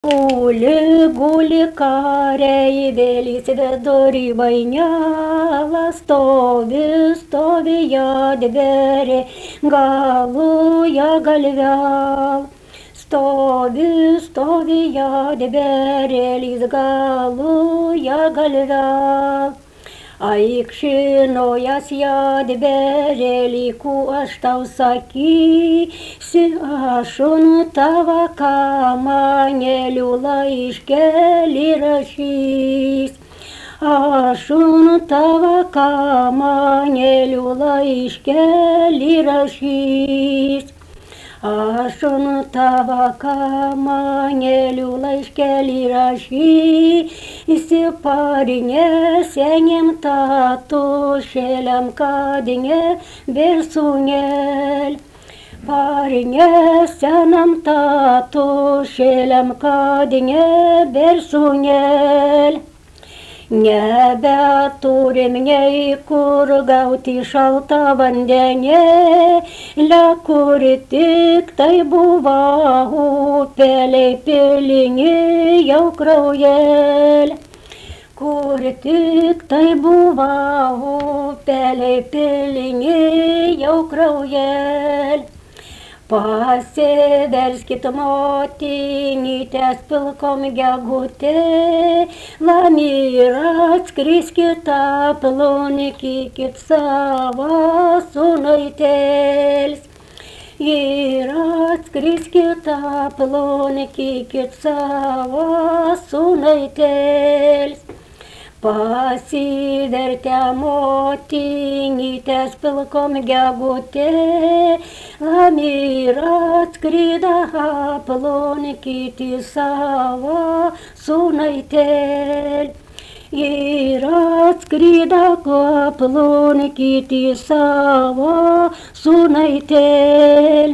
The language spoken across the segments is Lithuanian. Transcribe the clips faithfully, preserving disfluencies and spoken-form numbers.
Guli, guli karei vėlys vidurį vainiavą, stovi, stovi jadverė, galuje galvel. Stovi, stovi jadverėlis, galuje galvel. Aikšinojas jadverėlį, ku aš tau sakysi, ašun tavo kamanėlių laiškelį rašys. Ašun tavo kamanėlių laiškelį rašys. Ašun tavo kamanėlių laiškelį rašysi, parinė seniem tatušėliam, kad nebėrsūnėl. Parinė senam tatušėliam, kad nebėrsūnėl. Nebeturim nei kur gauti šaltą vandenėlį, kur tik tai buvo upeliai pilini jau kraujėlį. Kur tik tai buvo upeliai pilini jau kraujėlį. Pasiverskit motinytės pilkom gegutėlėm ir atskriskit aplankykit savo sūnaitėlis. Ir atskriskit aplankykit savo sūnaitėlis. Pasivertę motinytės pilkom gegutėlėm ir atskrido aplankyti savo sūnaitėlį. Ir atskrido aplankyti savo sūnaitėlį.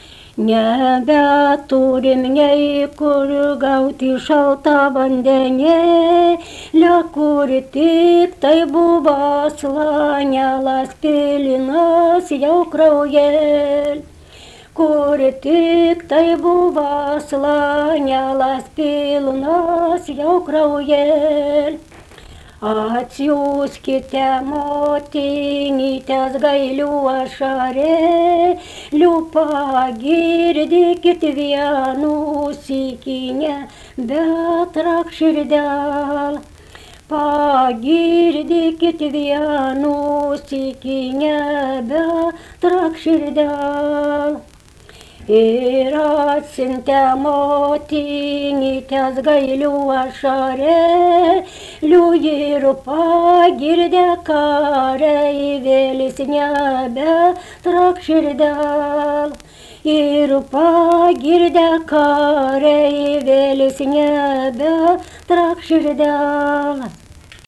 Nebeturim nei kur gauti šaltą vandenėlį, kur tik tai buvo slanelas pilinas jau kraujėlį. Kur tik tai buvo slanelas pilnas jau kraujėlį. Atsiųskite motinytės gailių ašarėlių, pagirdykit vienu sykį, nebetrak širdel. Pagirdykit vienu sykį, nebetrak širdel. Ir atsiuntė motinytės gailių ašarėlių ir pagirdė kareivėlis, nebetrak širdel. Ir pagirdė kareivėlis, nebetrak širdel.